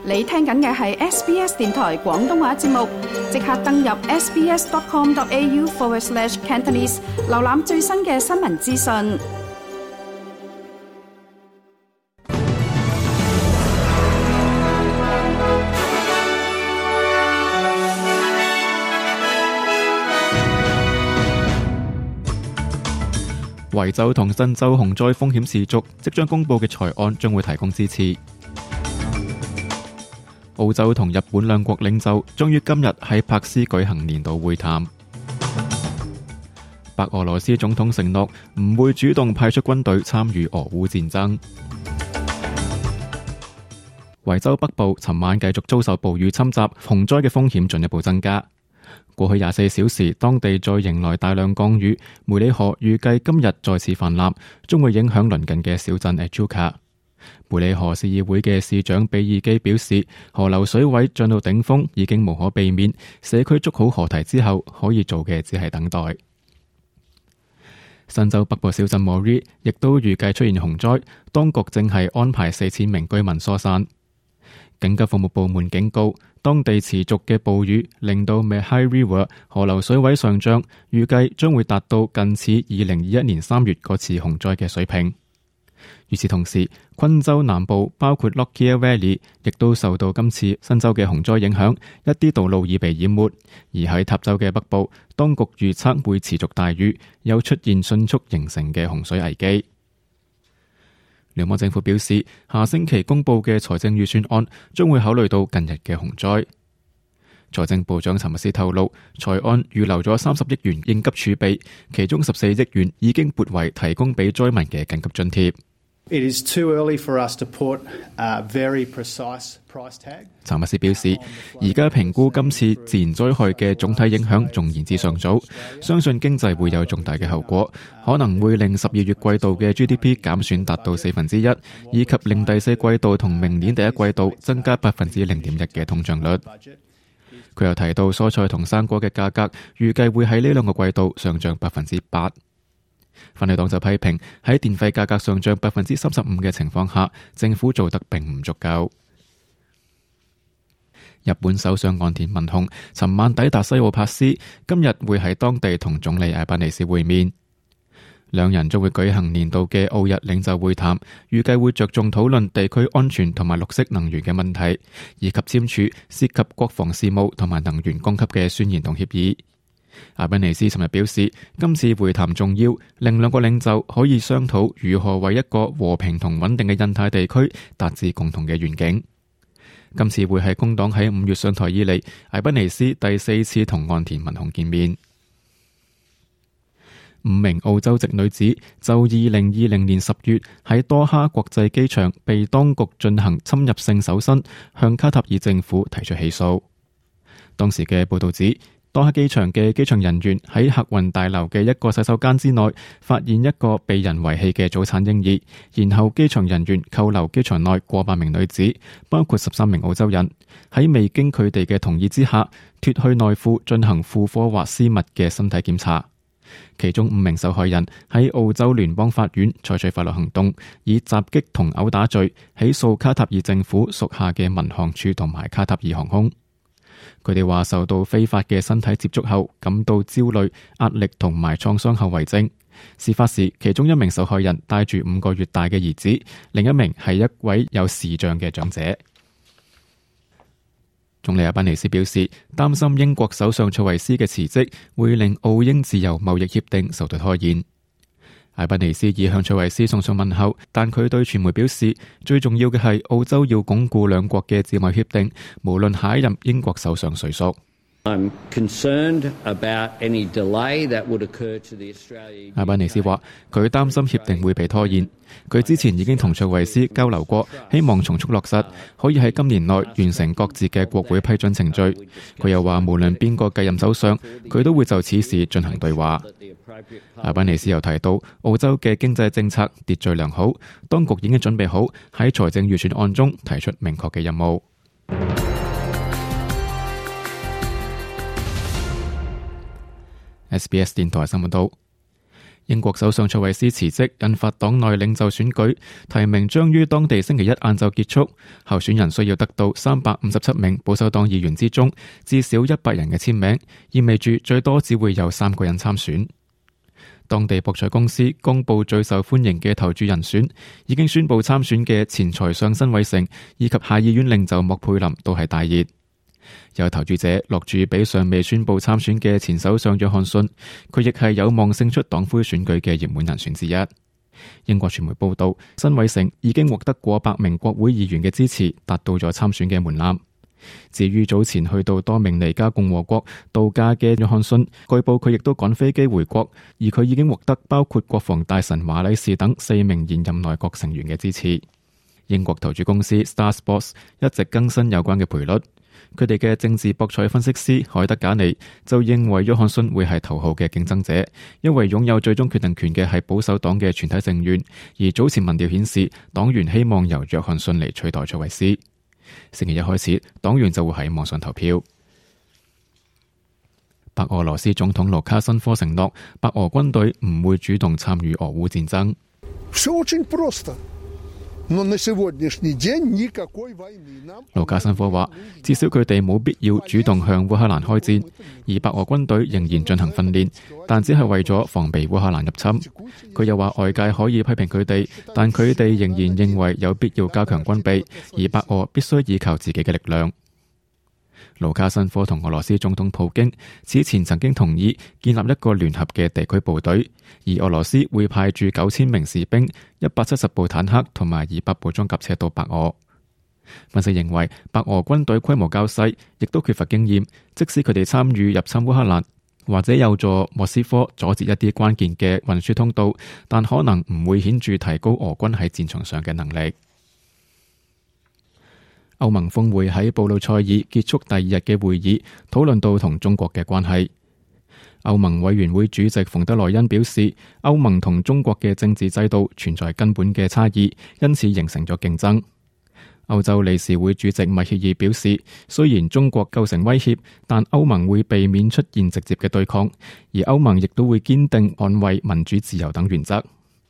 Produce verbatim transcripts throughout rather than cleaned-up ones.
你聽緊嘅係 S B S 電台廣東話節目，即刻登入 sbs.com.au forward slash Cantonese， 瀏覽最新嘅新聞資訊。 維州同新州洪災風險持續，即將公佈嘅財案將會提供支持。澳洲同日本兩國領袖終於今日喺柏斯舉行年度會談。白俄羅斯總統承諾唔會主動派出軍隊參與俄烏戰爭。維州北部尋晚繼續遭受暴雨侵襲，洪災嘅風險進一步增加。過去廿四小時，當地再迎來大量降雨，梅里河預計今日再次氾濫，將會影響鄰近嘅小鎮 Echuca。梅里河市議會嘅市長比爾基表示，河流水位漲到頂峰已經無可避免，社區築好河堤之後，可以做嘅只係等待。新州北部小鎮 Moree 亦都預計出現洪災，當局正係安排四千名居民疏散。緊急服務部門警告，當地持續嘅暴雨令到 Mahi River 河流水位上漲，預計將會達到近似二零二一年三月嗰次洪災嘅水平。與此同時，昆州南部包括 Lockyer Valley 亦都受到今次新州嘅洪災影響，一啲道路已被淹沒。而喺塔州嘅北部，當局預測會持續大雨，又出現迅速形成嘅洪水危機。聯邦政府表示，下星期公布嘅財政預算案將會考慮到近日嘅洪災。財政部長陳密斯透露，財案預留咗三十億元應急儲備，其中十四億元已經撥為提供俾災民嘅緊急津貼。 It is too early for us to put a very precise price tag. 陳密斯表示，而家評估今次自然災害嘅總體影響仲言之尚早，相信經濟會有重大嘅後果，可能會令十二月季度嘅 G D P 減損達到四分之一，以及令第四季度同明年第一季度增加百分之零點一嘅通脹率。佢又提到，蔬菜同生果嘅價格預計會喺呢兩個季度上漲百分之八。反對黨就批評喺電費價格上漲百分之三十五嘅情況下，政府做得並唔足夠。日本首相岸田文雄尋晚抵達西奧帕斯，今日會喺當地同總理艾班尼斯會面，兩人將會舉行年度嘅澳日領袖會談，預計會着重討論地區安全同埋綠色能源嘅問題，以及簽署涉及國防事務同埋能源供給嘅宣言同協議。阿賓尼斯尋日表示，今次會談重要，令兩個領袖可以商討如何為一個和平同穩定嘅印太地區達至共同嘅願景。今次會係工黨喺五月上台以嚟，阿賓尼斯第四次同岸田文雄見面。五名澳洲籍女子就二零二零年十月喺多哈國際機場被當局進行侵入性搜身，向卡塔爾政府提出起訴。當時嘅報道指，多哈機場嘅機場人員喺客運大樓嘅一個洗手間之內發現一個被人遺棄嘅早產嬰兒，然後機場人員扣留機場內過百名女子，包括十三名澳洲人，喺未經佢哋嘅同意之下脫去內褲進行婦科或私密嘅身體檢查。其中五名受害人喺澳洲聯邦法院採取法律行動，以襲擊同毆打罪起訴卡塔爾政府屬下嘅民航處同埋卡塔爾航空。佢哋話受到非法嘅身體接觸後感到焦慮、壓力同埋創傷後遺症。事發時，其中一名受害人帶住五個月大嘅兒子，另一名係一位有視障嘅長者。總理阿班尼斯表示，擔心英國首相卓維斯嘅辭職會令澳英自由貿易協定受到拖延。艾賓尼斯已向卓維斯送上問候，但佢對傳媒表示，最重要嘅係澳洲要鞏固兩國嘅自貿協定，無論下一任英國首相誰屬。 I'm concerned about any delay that would occur to the Australia. 阿班尼斯話，佢擔心協定會被拖延。佢之前已經同卓維斯交流過，希望從速落實，可以喺今年內完成各自嘅國會批准程序。佢又話，無論邊個繼任首相，佢都會就此事進行對話。阿班尼斯又提到，澳洲嘅經濟政策秩序良好，當局已經準備好喺財政預算案中提出明確嘅任務。S B S 電台新聞道， 英國首相卓慧思辭職，引發黨內領袖選舉，提名將於當地星期一晏晝結束。候選人需要得到三百五十七名保守黨議員之中至少一百人嘅簽名，意味住最多只會有三個人參選。當地博彩公司公布最受歡迎嘅投注人選，已經宣布參選嘅前財相辛偉誠以及下議院領袖莫佩林都係大熱。有投注者落注俾尚未宣布參選嘅前首相約翰遜，佢亦係有望勝出黨魁選舉嘅熱門人選之一。英國傳媒報道，辛偉誠已經獲得過百名國會議員嘅支持，達到咗參選嘅門檻。至於早前去到多明尼加共和國度假嘅約翰遜，據報佢亦都趕飛機回國，而佢已經獲得包括國防大臣華禮士等四名現任內閣成員嘅支持。英國投注公司 Star Sports 一直更新有關嘅賠率，佢哋嘅政治博彩分析師海德賈尼就認為約翰遜會係頭號嘅競爭者，因為擁有最終決定權嘅係保守黨嘅全體成員，而早前民調顯示黨員希望由約翰遜嚟取代卓慧思。星期一開始，黨員就會喺網上投票。白俄羅斯總統盧卡申科承諾，白俄軍隊唔會主動參與俄烏戰爭。盧卡申科話，至少佢哋冇必要主動向烏克蘭開戰，而白俄軍隊仍然進行訓練，但只係為咗防備烏克蘭入侵。佢又話，外界可以批評佢哋，但佢哋仍然認為有必要加強軍備，而白俄必須依靠自己嘅力量。盧卡申科同俄羅斯總統普京此前曾經同意建立一個聯合嘅地區部隊，而俄羅斯會派駐九千名士兵、一百七十部坦克同埋二百部裝甲車到白俄。分析認為，白俄軍隊規模較細，亦都缺乏經驗，即使佢哋參與入侵烏克蘭，或者有助莫斯科阻截一啲關鍵嘅運輸通道，但可能唔會顯著提高俄軍喺戰場上嘅能力。歐盟峰會喺布魯塞爾結束第二日嘅會議，討論到同中國嘅關係。歐盟委員會主席馮德萊恩表示，歐盟同中國嘅政治制度存在根本嘅差異，因此形成咗競爭。歐洲理事會主席米歇爾表示，雖然中國構成威脅，但歐盟會避免出現直接嘅對抗，而歐盟亦都會堅定捍衛民主自由等原則。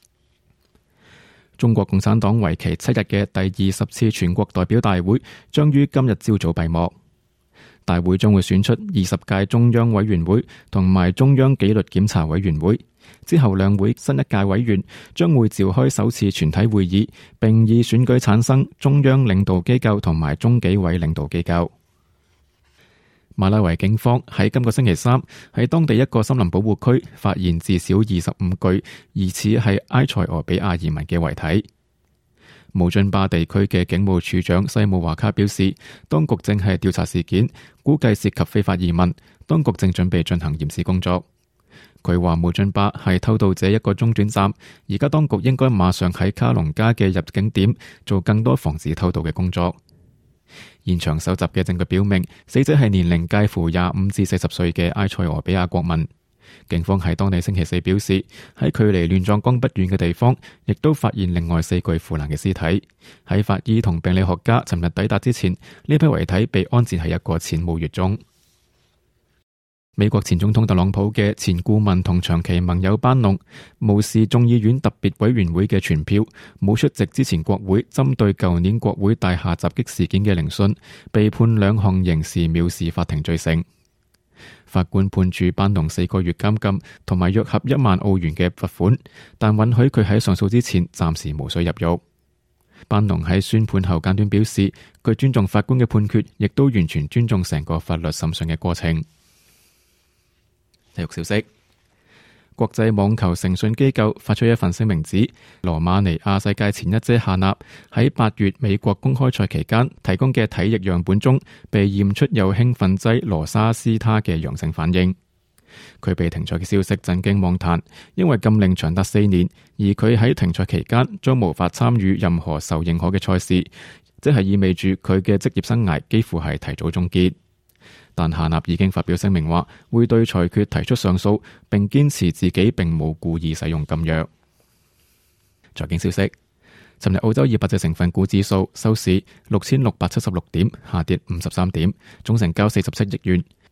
中國共產黨為期七日嘅第二十次全國代表大會將於今日朝早閉幕。大會將會選出二十屆中央委員會同埋中央紀律檢查委員會，之後兩會新一屆委員將會召開首次全體會議，並以選舉產生中央領導機構同埋中紀委領導機構。馬拉維警方喺今個星期三喺當地一個森林保護區發現至少二十五具疑似係埃塞俄比亞移民嘅遺體。姆津巴地區嘅警務處長西姆華卡表示，當局正係調查事件，估計涉及非法移民，當局正準備進行驗屍工作。佢話姆津巴係偷渡者一個中轉站，而家當局應該馬上喺卡隆加嘅入境點做更多防止偷渡嘅工作。現場搜集嘅證據表明，死者係年齡介乎廿五至四十歲嘅埃塞俄比亞國民。警方喺當地星期四表示，喺距離亂葬崗不遠嘅地方，亦都發現另外四具腐爛嘅屍體。喺法醫同病理學家尋日抵達之前，呢批遺體被安置喺一個淺墓穴中。美國前總統特朗普嘅前顧問同長期盟友班農無視眾議院特別委員會嘅傳票，冇出席之前國會針對舊年國會大廈襲擊事件嘅聆訊，被判兩項刑事藐視法庭罪成。法官判處班農四個月監禁同埋約合一萬澳元嘅罰款，但允許佢喺上訴之前暫時無需入獄。班農喺宣判後簡短表示，佢尊重法官嘅判決，亦都完全尊重成個法律審訊嘅過程。體育消息：國際網球誠信機構發出一份聲明指，羅馬尼亞世界前一姐夏納喺八月美國公開賽期間提供嘅體液樣本中被驗出有興奮劑羅沙斯他嘅陽性反應。佢被停賽嘅消息震驚網壇，因為禁令長達四年，而佢喺停賽期間將無法參與任何受認可嘅賽事，即係意味住佢嘅職業生涯幾乎係提早終結。但夏納已經發表聲明話，會對裁決提出上訴，並堅持自己並冇故意使用禁藥。財經消息：尋日澳洲二百隻成分股指數收市六千六百七十六點，下跌五十三點，總成交四十七億元。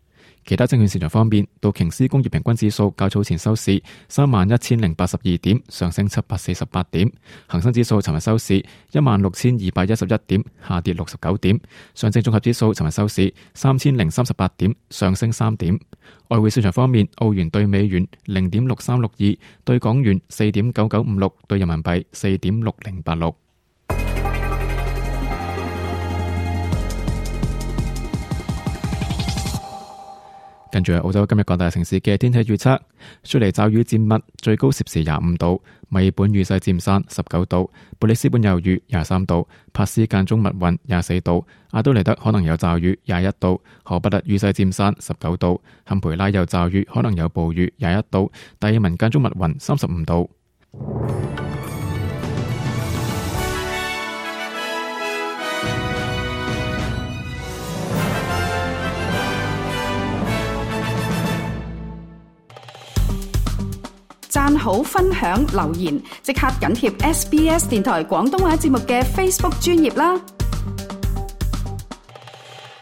其他證券市場方面，道瓊斯工業平均指數較早前收市三萬一千零八十二點，上升七百四十八點；恒生指數尋日收市一萬六千二百一十一點，下跌六十九點；上證綜合指數尋日收市三千零三十八點，上升三點。外匯市場方面，澳元對美元零點六三六二，對港元四點九九五六，對人民幣四點六零八六。跟住係澳洲今日各大城市嘅天氣預測：雪梨驟雨漸密，最高攝氏廿五度；墨爾本雨勢漸散，十九度；布里斯本有雨，廿三度；帕斯間中密雲，廿四度；阿都尼德可能有驟雨，廿一度；荷伯特雨勢漸散，十九度；坎培拉有驟雨，可能有暴雨，廿一度；達爾文間中密雲，三十五度。 讚好、分享、留言，即刻緊貼 S B S 電台廣東話節目嘅 Facebook 專頁啦！